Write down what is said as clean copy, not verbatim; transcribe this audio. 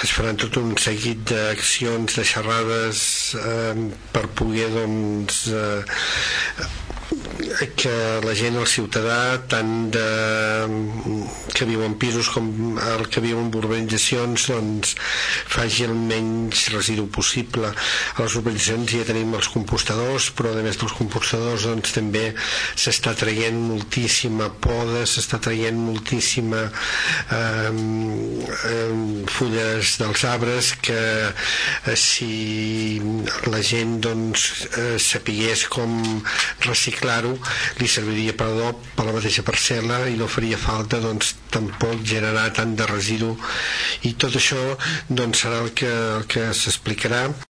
es faran tot un seguit d'accions, de xerrades per poder que la gent, el ciutadà, tant que viu en pisos com el que viu en urbanitzacions, doncs faci el menys residu possible. A les urbanitzacions ja tenim els compostadors, però a més dels compostadors doncs també s'està traient moltíssima poda, s'està traient moltíssima fulles dels arbres, que si la gent doncs sapigués com reciclar-ho, li serviria per adob per la mateixa parcel·la i no faria falta doncs tampoc generar tant de residu, i tot això doncs serà el que s'explicarà.